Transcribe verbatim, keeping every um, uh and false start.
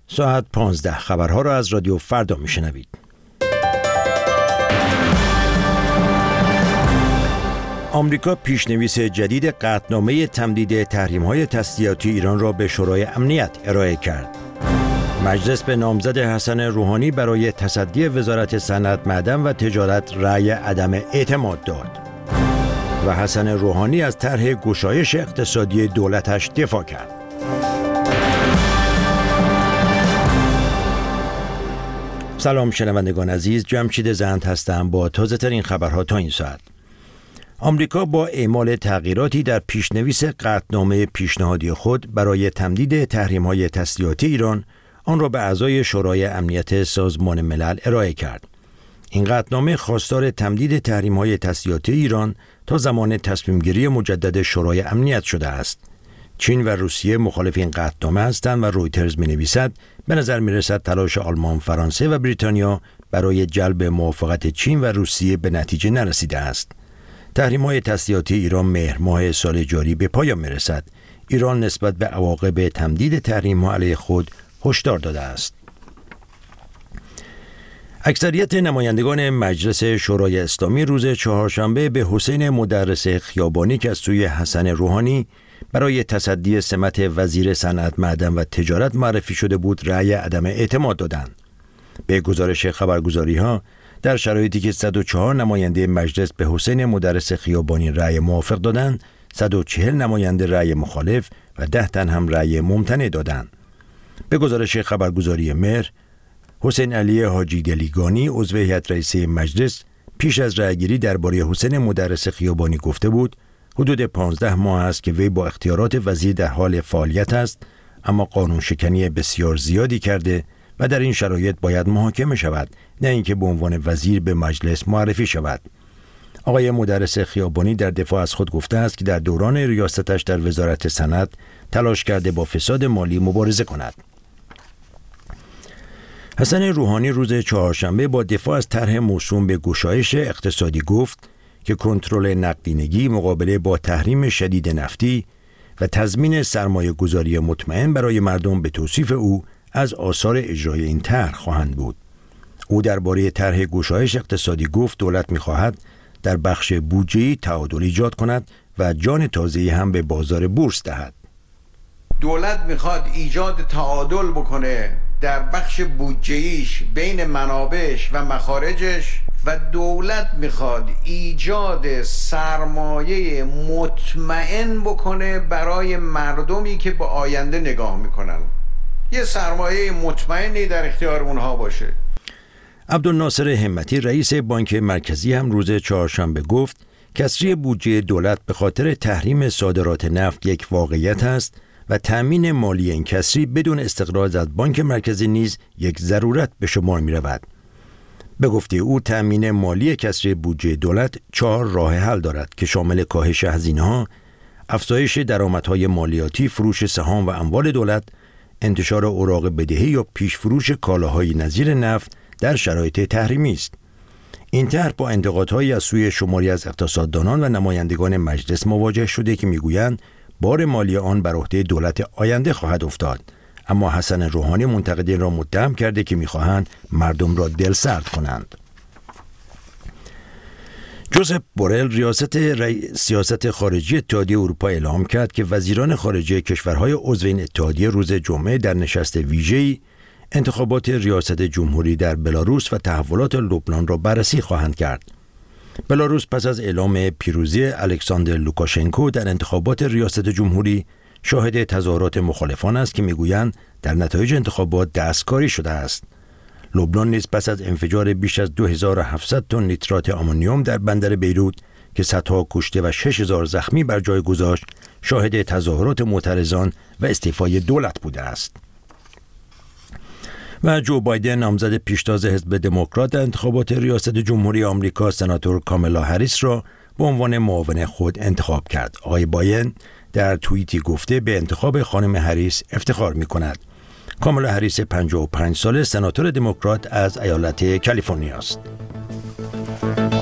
ساعت پانزده خبرها را از رادیو فردا میشنوید. آمریکا پیشنویس جدید قطعنامه تمدید تحریم‌های تسلیحاتی ایران را به شورای امنیت ارائه کرد. مجلس به نامزد حسن روحانی برای تصدی وزارت صنعت، معدن و تجارت رأی عدم اعتماد داد و حسن روحانی از طرح گشایش اقتصادی دولتش دفاع کرد. سلام شنوندگان عزیز، جمشید زند هستم با تازه ترین خبرها تا این ساعت. آمریکا با اعمال تغییراتی در پیشنویس قطعنامه پیشنهادی خود برای تمدید تحریم‌های تسلیحاتی ایران، آن را به اعضای شورای امنیت سازمان ملل ارائه کرد. این قطعنامه خواستار تمدید تحریم‌های تسلیحاتی ایران تا زمان تصمیم‌گیری مجدد شورای امنیت شده است. چین و روسیه مخالف این قطعنامه هستند و رویترز می‌نویسد به نظر می‌رسد تلاش آلمان، فرانسه و بریتانیا برای جلب موافقت چین و روسیه به نتیجه نرسیده است. تحریم‌های تسلیحاتی ایران مهر ماه سال جاری به پایان می‌رسد. ایران نسبت به عواقب تمدید تحریم‌ها علیه خود هشدار داده است. اکثریت نمایندگان مجلس شورای اسلامی روز چهارشنبه به حسین مدرس خیابانی که از سوی حسن روحانی برای تصدی سمت وزیر صنعت، معدن و تجارت معرفی شده بود رأی عدم اعتماد دادند. به گزارش خبرگزاری‌ها، در شرایطی که صد و چهار نماینده مجلس به حسین مدرس خیابانی رأی موافق دادند، صد و چهل نماینده رأی مخالف و ده تن هم رأی ممتنع دادند. به گزارش خبرگزاری مهر، حسین علی حاجی گلیگانی عضو هیئت رئیسه مجلس پیش از رأیگیری درباره حسین مدرس خیابانی گفته بود حدود پانزده ماه است که وی با اختیارات وزیر در حال فعالیت است، اما قانون شکنی بسیار زیادی کرده و در این شرایط باید محاکمه شود، نه اینکه به عنوان وزیر به مجلس معرفی شود. آقای مدرس خیابانی در دفاع از خود گفته است که در دوران ریاستش در وزارت صنعت تلاش کرده با فساد مالی مبارزه کند. حسن روحانی روز چهارشنبه با دفاع از طرح موسوم به گشایش اقتصادی گفت که کنترل نقدینگی، مقابله با تحریم شدید نفتی و تضمین سرمایه گذاری مطمئن برای مردم به توصیف او از آثار اجرای این طرح خواهند بود. او درباره طرح گشایش اقتصادی گفت دولت می‌خواهد در بخش بودجه‌ای تعادل ایجاد کند و جان تازه‌ای هم به بازار بورس دهد. دولت می‌خواد ایجاد تعادل بکنه در بخش بودجه‌ایش بین منابعش و مخارجش و دولت میخواد ایجاد سرمایه مطمئن بکنه برای مردمی که به آینده نگاه میکنن. یه سرمایه مطمئنی در اختیار اونها باشه. عبدالناصر همتی رئیس بانک مرکزی هم روز چهارشنبه گفت کسری بودجه دولت به خاطر تحریم صادرات نفت یک واقعیت است و تأمین مالی این کسری بدون استقراض از بانک مرکزی نیز یک ضرورت به شمار می رود. به گفته او تأمین مالی کسری بودجه دولت چهار راه حل دارد که شامل کاهش هزینه‌ها، افزایش درآمدهای مالیاتی، فروش سهام و اموال دولت، انتشار اوراق بدهی یا پیش فروش کالاهای نظیر نفت در شرایط تحریمی است. این طرح با انتقادهایی از سوی شماری از اقتصاددانان و نمایندگان مجلس مواجه شده که میگویند بار مالی آن بر عهده دولت آینده خواهد افتاد، اما حسن روحانی منتقدین را متهم کرده که می‌خواهند مردم را دلسرد کنند. جوزپ بورل ریاست ری... سیاست خارجی اتحادیه اروپا اعلام کرد که وزیران خارجه کشورهای عضو این اتحادیه روز جمعه در نشست ویژه‌ای انتخابات ریاست جمهوری در بلاروس و تحولات لبنان را بررسی خواهند کرد. بلاروس پس از اعلام پیروزی الکساندر لوکاشنکو در انتخابات ریاست جمهوری شاهد تظاهرات مخالفان است که میگویند در نتایج انتخابات دستکاری شده است. لبنان نیز پس از انفجار بیش از دو هزار و هفتصد تن نیترات آمونیوم در بندر بیروت که صدها کشته و شش هزار زخمی بر جای گذاشت، شاهد تظاهرات معترضان و استعفای دولت بوده است. و جو بایدن نامزد پیشتاز حزب دموکرات در انتخابات ریاست جمهوری آمریکا سناتور کامالا هریس را به عنوان معاون خود انتخاب کرد. آقای بایدن در توییتی گفته به انتخاب خانم هریس افتخار می کند. کامالا هریس پنجاه و پنج ساله سناتور دموکرات از ایالت کالیفرنیا است.